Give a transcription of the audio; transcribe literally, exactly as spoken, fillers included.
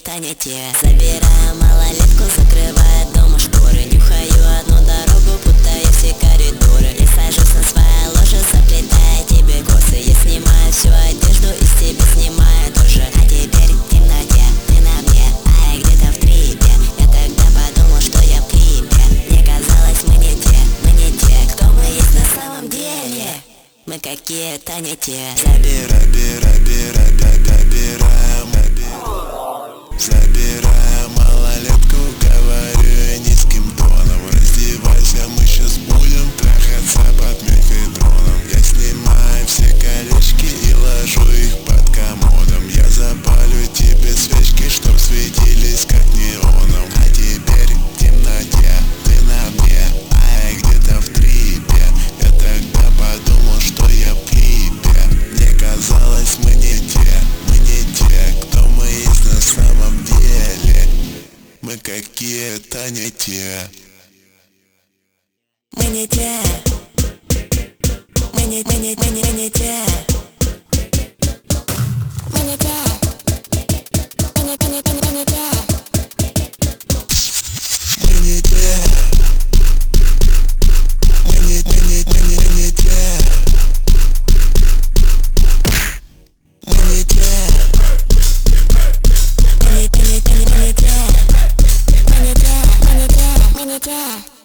это не те. Забираю малолетку, закрываю дома шторы. Нюхаю одну дорогу, путаю все коридоры. Я сажусь на свое ложе, заплетая тебе косы. Я снимаю всю одежду и с тебя снимаю тоже. А теперь в темноте, ты на мне, а я где-то в трипе. Я тогда подумал, что я в клипе. Мне казалось, мы не те, мы не те, кто мы есть на самом деле. Мы какие-то не те. Забирай, бирай, бирай, добираем. Забираем малолетку, говорю я низким тоном. Раздевайся, мы сейчас будем трахаться под мефедроном. Я снимаю все колечки и ложу их под комодом. Я запалю тебе свечки, чтоб светились как неоном. А теперь в темноте, ты на мне, а я где-то в трипе. Я тогда подумал, что я в клипе. Мне казалось, мы не те, мы не те, кто мы есть на самом деле. Мы какие-то не те. Мы не те. Мы не, мы не, мы не, мы не те. Мы не те. Мы не, мы не, мы не те. Мы не те. Мы не, мы не, мы не, мы не те. Мы не те. Мы не, мы не, мы не, мы не те. Мы не те, мы не те, мы не те.